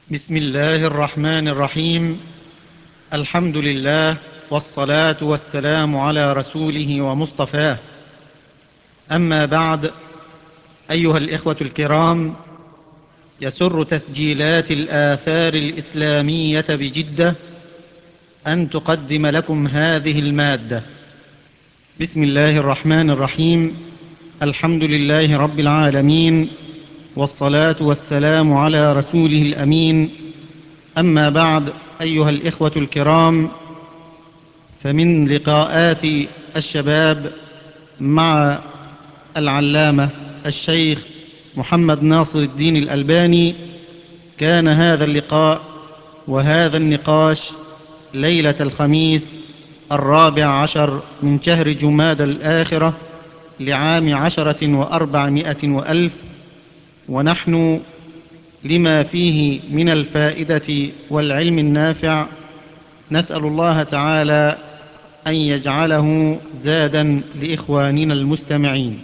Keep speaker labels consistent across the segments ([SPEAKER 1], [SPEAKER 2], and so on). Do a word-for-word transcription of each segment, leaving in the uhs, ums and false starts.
[SPEAKER 1] بسم الله الرحمن الرحيم. الحمد لله والصلاة والسلام على رسوله ومصطفاه. أما بعد، أيها الإخوة الكرام، يسر تسجيلات الآثار الإسلامية بجدة أن تقدم لكم هذه المادة. بسم الله الرحمن الرحيم. الحمد لله رب العالمين، والصلاة والسلام على رسوله الأمين. أما بعد، أيها الإخوة الكرام، فمن لقاءات الشباب مع العلامة الشيخ محمد ناصر الدين الألباني كان هذا اللقاء وهذا النقاش ليلة الخميس الرابع عشر من شهر جماد الآخرة لعام عشرة وأربعمائة وألف، ونحن لما فيه من الفائدة والعلم النافع نسأل الله تعالى أن يجعله زادا لإخواننا المستمعين.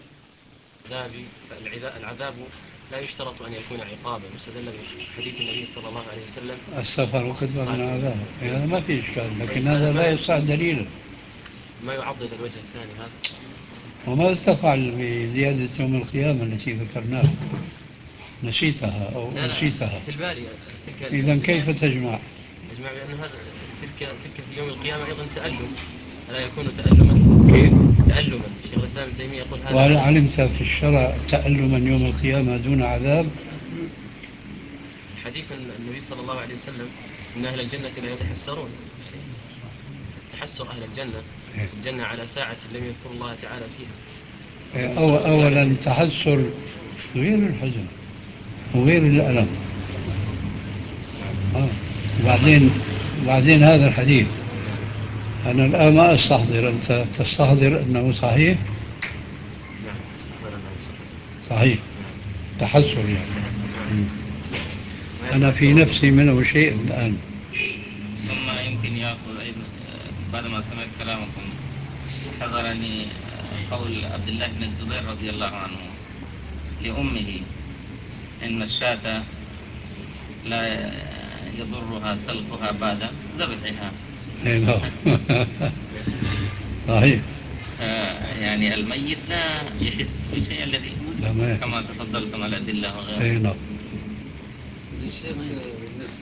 [SPEAKER 2] العذاب لا يشترط أن يكون عقابا، مستدل بحديث النبي صلى الله عليه وسلم
[SPEAKER 3] السفر قطعة من العذاب، يعني ما في إشكال، لكن هذا لا يصح دليلا.
[SPEAKER 2] ما يعضد الوجه الثاني هذا.
[SPEAKER 3] وماذا تفعل بزيادة يوم القيامة التي ذكرناها؟ نسيتها أو
[SPEAKER 2] لا لا
[SPEAKER 3] نسيتها؟
[SPEAKER 2] في البالي.
[SPEAKER 3] إذا كيف تجمع؟
[SPEAKER 2] تجمع بأن هذا تلك تلك في يوم القيامة أيضا تألم، ألا يكون تألما؟
[SPEAKER 3] كيف؟
[SPEAKER 2] تألما. الشيخ الإسلام ابن تيمية يقول هذا.
[SPEAKER 3] وهل علمت في الشرع تألما يوم القيامة دون عذاب؟
[SPEAKER 2] حديث النبي صلى الله عليه وسلم إن أهل الجنة لا يتحسرون، تحسر أهل الجنة الجنة على ساعة لم يذكر الله تعالى فيها.
[SPEAKER 3] أو أولا تحسر غير الحزن وغير الألم. آه. وبعدين بعدين هذا الحديث أنا الآن ما أستحضر، أنت تستحضر أنه صحيح؟
[SPEAKER 2] نعم أستحضر أنه صحيح.
[SPEAKER 3] صحيح.
[SPEAKER 2] نعم.
[SPEAKER 3] تحسر يعني.
[SPEAKER 2] تحسر. نعم.
[SPEAKER 3] أنا في نفسي منه شيء الآن.
[SPEAKER 4] ثم يمكن يأخذ أيضا بعد ما سمعت كلامكم حضرني قول عبد الله بن الزبير رضي الله عنه لأمه إن الشاة لا يضرها سلخها بعد ذبحها.
[SPEAKER 3] صحيح.
[SPEAKER 4] يعني الميت لا يحس بشيء الذي كما تفضلتم الأدلة وغيرها.
[SPEAKER 5] الشيخ